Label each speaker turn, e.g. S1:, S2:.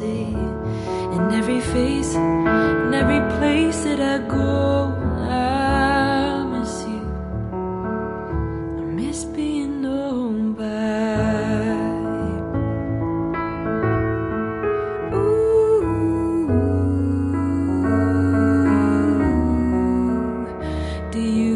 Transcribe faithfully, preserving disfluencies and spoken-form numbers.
S1: see. In every face, in every place that I go, I miss you. I miss being known by you. Ooh, do you